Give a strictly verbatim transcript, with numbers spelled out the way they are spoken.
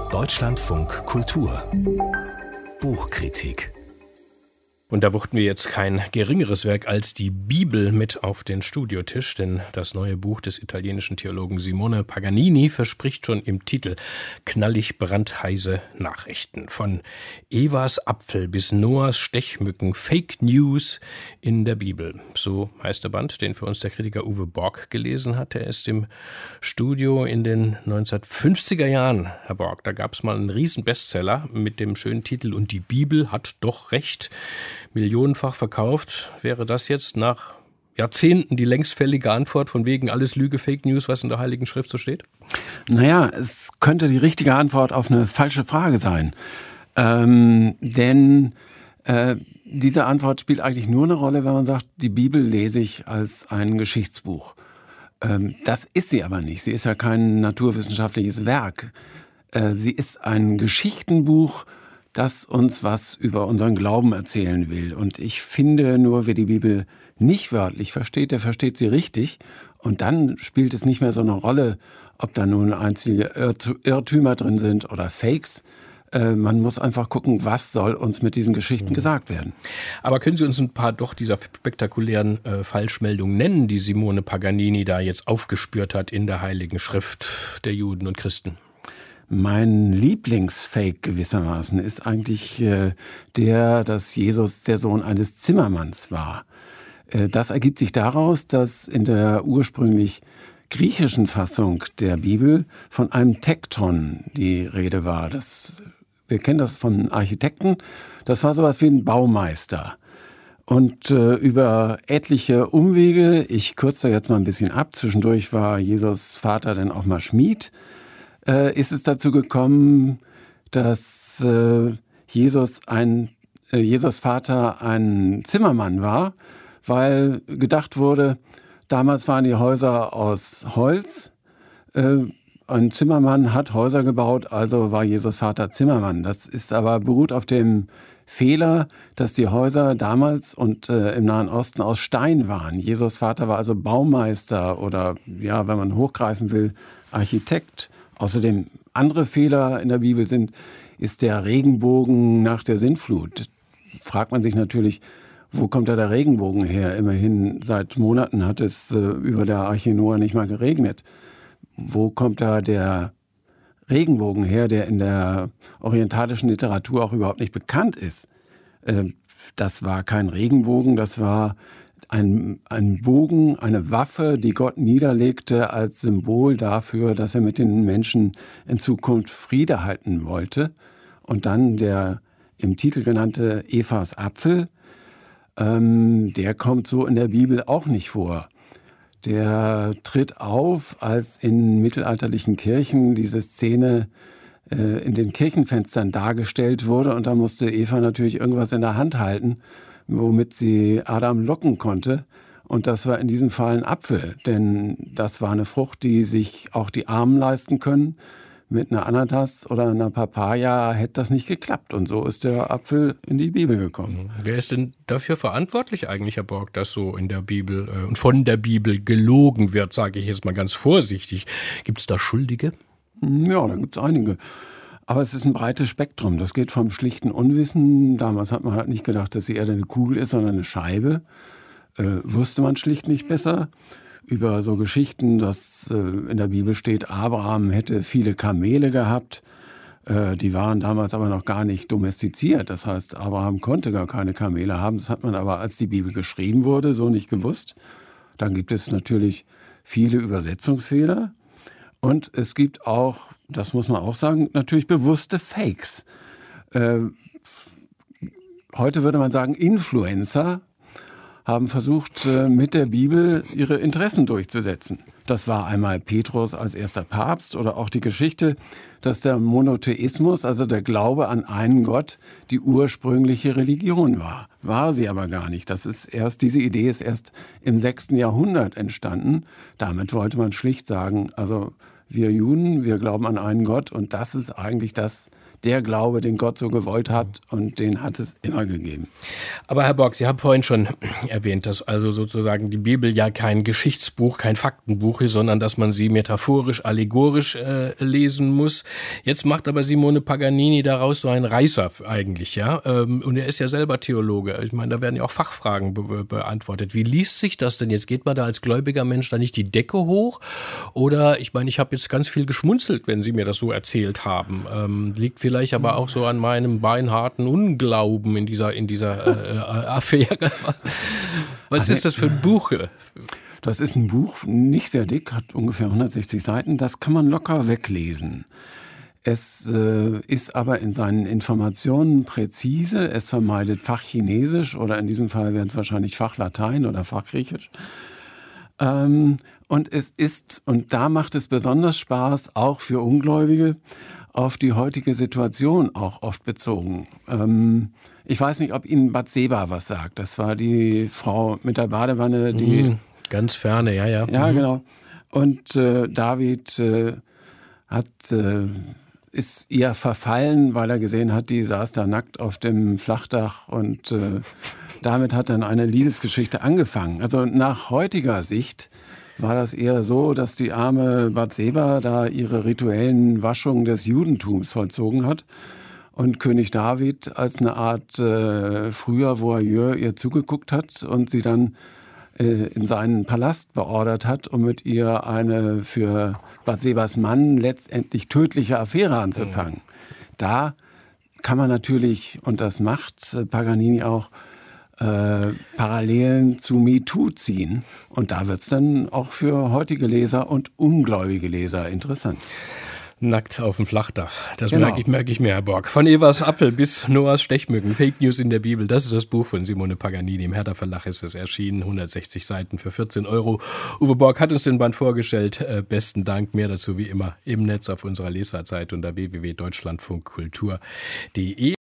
Deutschlandfunk Kultur Buchkritik. Und da wuchten wir jetzt kein geringeres Werk als die Bibel mit auf den Studiotisch, denn das neue Buch des italienischen Theologen Simone Paganini verspricht schon im Titel knallig brandheiße Nachrichten. Von Evas Apfel bis Noahs Stechmücken, Fake News in der Bibel. So heißt der Band, den für uns der Kritiker Uwe Borg gelesen hat. Er ist im Studio in den neunzehnhundertfünfziger Jahren, Herr Borg. Da gab es mal einen riesen Bestseller mit dem schönen Titel „Und die Bibel hat doch recht", millionenfach verkauft. Wäre das jetzt nach Jahrzehnten die längst fällige Antwort von wegen alles Lüge, Fake News, was in der Heiligen Schrift so steht? Naja, es könnte die richtige Antwort auf eine falsche Frage sein. Ähm, denn äh, diese Antwort spielt eigentlich nur eine Rolle, wenn man sagt, die Bibel lese ich als ein Geschichtsbuch. Ähm, das ist sie aber nicht. Sie ist ja kein naturwissenschaftliches Werk. Äh, sie ist ein Geschichtenbuch, das uns was über unseren Glauben erzählen will. Und ich finde, nur wer die Bibel nicht wörtlich versteht, der versteht sie richtig. Und dann spielt es nicht mehr so eine Rolle, ob da nun einzige Irrtümer drin sind oder Fakes. Äh, man muss einfach gucken, was soll uns mit diesen Geschichten mhm. gesagt werden. Aber können Sie uns ein paar doch dieser spektakulären äh, Falschmeldungen nennen, die Simone Paganini da jetzt aufgespürt hat in der Heiligen Schrift der Juden und Christen? Mein Lieblingsfake gewissermaßen ist eigentlich äh, der, dass Jesus der Sohn eines Zimmermanns war. Äh, das ergibt sich daraus, dass in der ursprünglich griechischen Fassung der Bibel von einem Tekton die Rede war. Das, wir kennen das von Architekten. Das war sowas wie ein Baumeister. Und äh, über etliche Umwege, ich kürze da jetzt mal ein bisschen ab, zwischendurch war Jesus Vater dann auch mal Schmied, ist es dazu gekommen, dass äh, Jesus ein äh, Jesus Vater ein Zimmermann war, weil gedacht wurde, damals waren die Häuser aus Holz. Äh, ein Zimmermann hat Häuser gebaut, also war Jesus Vater Zimmermann. Das ist aber beruht auf dem Fehler, dass die Häuser damals und äh, im Nahen Osten aus Stein waren. Jesus Vater war also Baumeister oder, ja, wenn man hochgreifen will, Architekt. Außerdem andere Fehler in der Bibel sind, ist der Regenbogen nach der Sintflut. Fragt man sich natürlich, wo kommt da der Regenbogen her? Immerhin seit Monaten hat es äh, über der Arche Noah nicht mal geregnet. Wo kommt da der Regenbogen her, der in der orientalischen Literatur auch überhaupt nicht bekannt ist? Äh, das war kein Regenbogen, das war Ein, ein Bogen, eine Waffe, die Gott niederlegte als Symbol dafür, dass er mit den Menschen in Zukunft Friede halten wollte. Und dann der im Titel genannte Evas Apfel, ähm, der kommt so in der Bibel auch nicht vor. Der tritt auf, als in mittelalterlichen Kirchen diese Szene äh, in den Kirchenfenstern dargestellt wurde. Und da musste Eva natürlich irgendwas in der Hand halten, womit sie Adam locken konnte. Und das war in diesem Fall ein Apfel, denn das war eine Frucht, die sich auch die Armen leisten können. Mit einer Ananas oder einer Papaya hätte das nicht geklappt. Und so ist der Apfel in die Bibel gekommen. Wer ist denn dafür verantwortlich eigentlich, Herr Borg, dass so in der Bibel äh, und von der Bibel gelogen wird, sage ich jetzt mal ganz vorsichtig. Gibt es da Schuldige? Ja, da gibt es einige. Aber es ist ein breites Spektrum. Das geht vom schlichten Unwissen. Damals hat man halt nicht gedacht, dass die Erde eine Kugel ist, sondern eine Scheibe. Äh, wusste man schlicht nicht besser. Über so Geschichten, dass äh, in der Bibel steht, Abraham hätte viele Kamele gehabt. Äh, die waren damals aber noch gar nicht domestiziert. Das heißt, Abraham konnte gar keine Kamele haben. Das hat man aber, als die Bibel geschrieben wurde, so nicht gewusst. Dann gibt es natürlich viele Übersetzungsfehler. Und es gibt auch, das muss man auch sagen, natürlich bewusste Fakes. Äh, heute würde man sagen, Influencer haben versucht, äh, mit der Bibel ihre Interessen durchzusetzen. Das war einmal Petrus als erster Papst oder auch die Geschichte, dass der Monotheismus, also der Glaube an einen Gott, die ursprüngliche Religion war. War sie aber gar nicht. Das ist erst, diese Idee ist erst im sechsten Jahrhundert entstanden. Damit wollte man schlicht sagen, also wir Juden, wir glauben an einen Gott und das ist eigentlich das, der Glaube, den Gott so gewollt hat, und den hat es immer gegeben. Aber Herr Borg, Sie haben vorhin schon erwähnt, dass also sozusagen die Bibel ja kein Geschichtsbuch, kein Faktenbuch ist, sondern dass man sie metaphorisch, allegorisch äh, lesen muss. Jetzt macht aber Simone Paganini daraus so einen Reißer eigentlich, ja. Ähm, und er ist ja selber Theologe. Ich meine, da werden ja auch Fachfragen be- beantwortet. Wie liest sich das denn jetzt? Geht man da als gläubiger Mensch da nicht die Decke hoch? Oder, ich meine, ich habe jetzt ganz viel geschmunzelt, wenn Sie mir das so erzählt haben. Ähm, liegt vielleicht aber auch so an meinem beinharten Unglauben in dieser, in dieser äh, äh, Affäre. Was ist das für ein Buch? Das ist ein Buch, nicht sehr dick, hat ungefähr hundertsechzig Seiten. Das kann man locker weglesen. Es äh, ist aber in seinen Informationen präzise. Es vermeidet Fachchinesisch oder in diesem Fall wäre es wahrscheinlich Fachlatein oder Fachgriechisch. Ähm, und es ist, und da macht es besonders Spaß, auch für Ungläubige, auf die heutige Situation auch oft bezogen. Ähm, ich weiß nicht, ob Ihnen Bathseba was sagt. Das war die Frau mit der Badewanne, die... Mhm, ganz ferne, ja, ja. Ja, mhm. genau. Und äh, David äh, hat... Äh, ist ihr verfallen, weil er gesehen hat, die saß da nackt auf dem Flachdach, und äh, damit hat dann eine Liebesgeschichte angefangen. Also nach heutiger Sicht war das eher so, dass die arme Bathseba da ihre rituellen Waschungen des Judentums vollzogen hat und König David als eine Art äh, früher Voyeur ihr zugeguckt hat und sie dann in seinen Palast beordert hat, um mit ihr eine für Bathsebas Mann letztendlich tödliche Affäre anzufangen. Da kann man natürlich, und das macht Paganini auch, äh, Parallelen zu MeToo ziehen. Und da wird es dann auch für heutige Leser und ungläubige Leser interessant. Nackt auf dem Flachdach. Das genau. merke ich, merke ich mir, Herr Borg. Von Evas Apfel bis Noahs Stechmücken. Fake News in der Bibel. Das ist das Buch von Simone Paganini. Im Herder Verlag ist es erschienen. hundertsechzig Seiten für vierzehn Euro. Uwe Borg hat uns den Band vorgestellt. Äh, besten Dank. Mehr dazu wie immer im Netz auf unserer Leserzeit unter w w w punkt deutschlandfunkkultur punkt de.